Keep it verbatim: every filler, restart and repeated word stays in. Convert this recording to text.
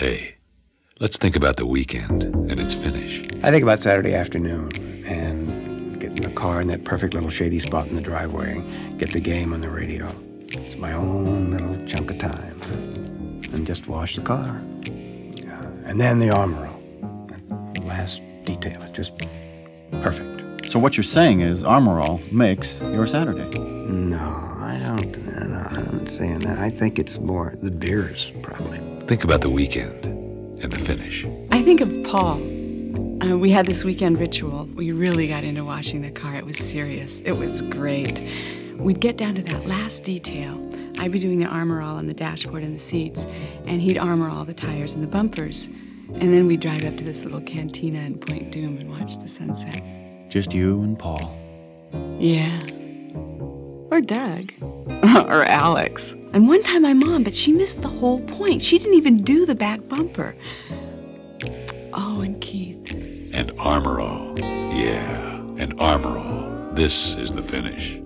Hey, let's think about the weekend and its finish. I think about Saturday afternoon and get in the car in that perfect little shady spot in the driveway and get the game on the radio. It's my own little chunk of time. And just wash the car. Uh, and then the armor all. The last detail. It's just perfect. So what you're saying is Armor All makes your Saturday. No, I don't. No, I'm not saying that. I think it's more the beers, probably. Think about the weekend and the finish. I think of Paul. Uh, we had this weekend ritual. We really got into washing the car. It was serious. It was great. We'd get down to that last detail. I'd be doing the armor all on the dashboard and the seats, and he'd armor all the tires and the bumpers. And then we'd drive up to this little cantina in Point Doom and watch the sunset. Just you and Paul. Yeah. Or Doug. Or Alex. And one time my mom, but she missed the whole point. She didn't even do the back bumper. Oh, and Keith. And Armor All. Yeah, and Armor All. This is the finish.